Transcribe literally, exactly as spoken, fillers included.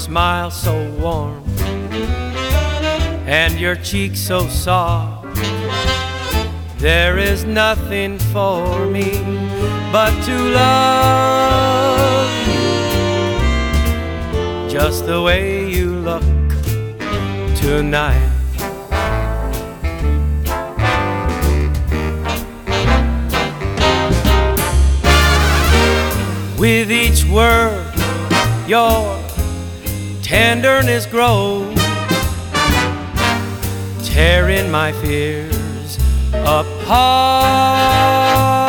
smile so warm and your cheek so soft. There is nothing for me but to love you just the way you look tonight. With each word your tenderness grows, tearing my fears apart.